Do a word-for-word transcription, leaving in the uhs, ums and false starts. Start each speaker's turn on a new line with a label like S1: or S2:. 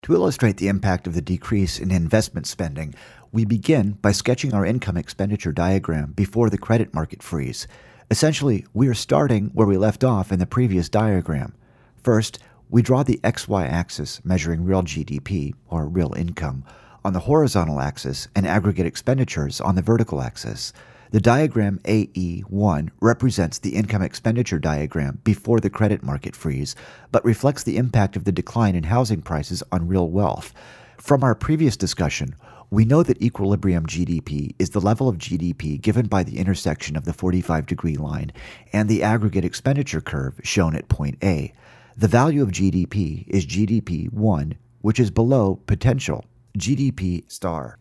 S1: To illustrate the impact of the decrease in investment spending, we begin by sketching our income expenditure diagram before the credit market freeze. Essentially, we are starting where we left off in the previous diagram. First, we draw the X Y axis measuring real G D P, or real income, on the horizontal axis and aggregate expenditures on the vertical axis. The diagram A E one represents the income expenditure diagram before the credit market freeze, but reflects the impact of the decline in housing prices on real wealth. From our previous discussion, we know that equilibrium G D P is the level of G D P given by the intersection of the forty-five degree line and the aggregate expenditure curve shown at point A. The value of G D P is G D P one, which is below potential G D P star.